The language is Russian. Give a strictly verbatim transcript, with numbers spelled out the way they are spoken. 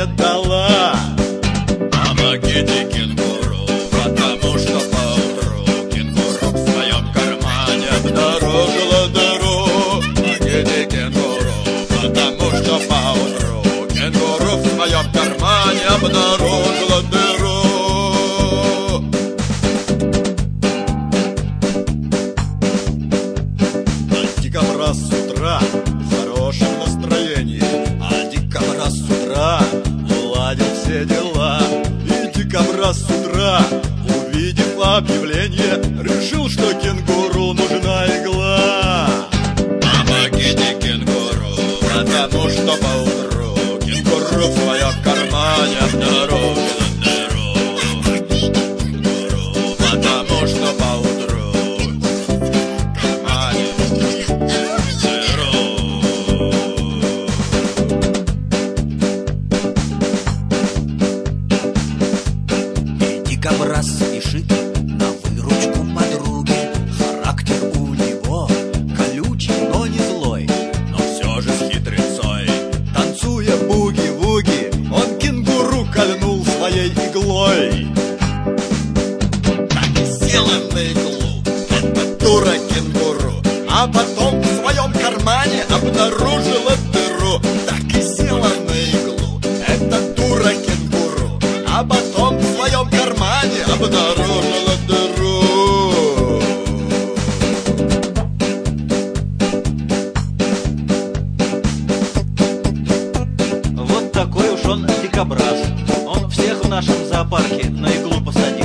дала. Помогите кенгуру, потому что поутру кенгуру в своем кармане обнаружила дыру. Помогите кенгуру, потому что поутру кенгуру в своем кармане обнаружила дыру. А дикобраз с утра в хорошем настроении, а дикобраз с утра уладил все дела. И дикобраз с утра, увидев объявление, решил, что кенгуру нужна игла. Помогите кенгуру, потому что поутру кенгуру в своем кармане обнаружила дыру. Кенгуру, потому что поутру в кармане дыру. И дикобраз спешит на выручку подруги. Характер у него колючий, но не злой, но все же с хитрецой. Танцуя буги-вуги, он кенгуру кольнул своей иглой. Так и села на иглу эта дура кенгуру, а потом в своем кармане обнаружила дыру. Так и села на иглу эта дура кенгуру, а потом в своем кармане обнаружила дыру. Вот такой уж он дикобраз. Он всех в нашем зоопарке на иглу посадил.